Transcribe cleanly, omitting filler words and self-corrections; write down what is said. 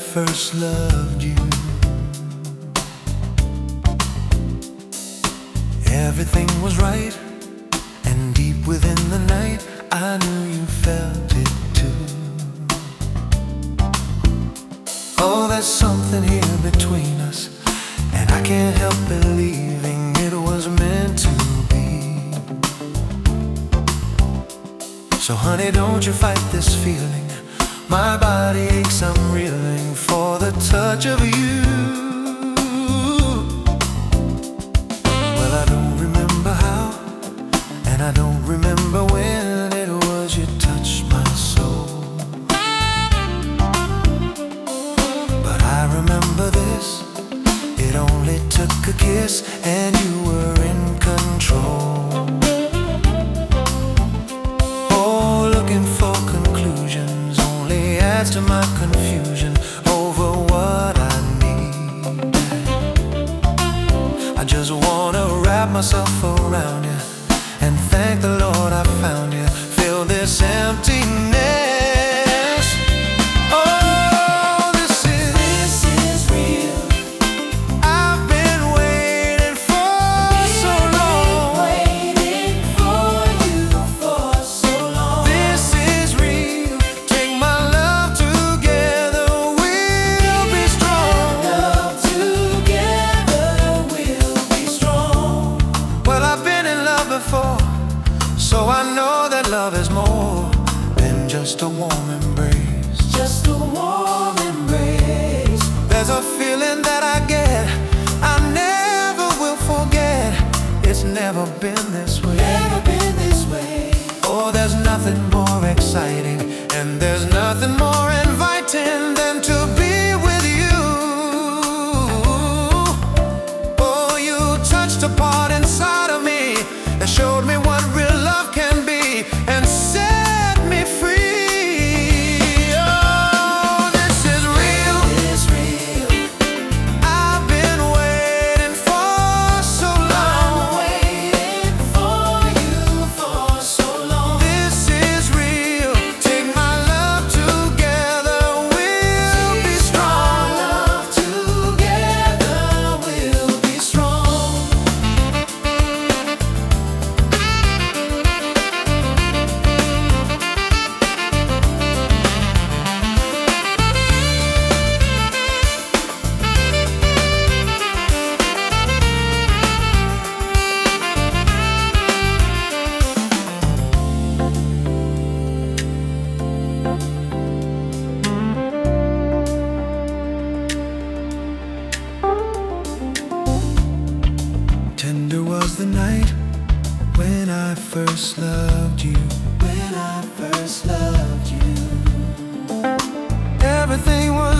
first loved you, everything was right, and deep within the night I knew you felt it too. Oh, there's something here between us, and I can't help believing it was meant to be. So honey, don't you fight this feeling. My body aches, I'm reeling for the touch of you. Well, I don't remember how, and I don't remember when it was you touched my soul. But I remember this, it only took a kiss and you were in control. Oh, looking for conclusions only adds to my confusion over what I need. I just wanna wrap myself around you and thank the Lord I found you. Fill this emptiness. Oh, this is real. I've been waiting for so long. Waiting for you for so long. This is real. Take my love together, we'll be strong. Love together, we'll be strong. Well, I've been in love before, so I know that love is more than just a warm embrace. Just a warm embrace. There's a feeling that I get, I never will forget. It's never been this way. Never been this way. Oh, there's nothing more exciting, and there's nothing more inviting than to be with you. Oh, you touched a part inside of me that showed me what real love can be and set me free. Oh, this is real. It's real. I've been waiting for so long. Waiting for you for so long. This is real. Take my love together, we'll be strong. Love together, we'll be strong. Tender was the night when I first loved you. When I first loved you, everything was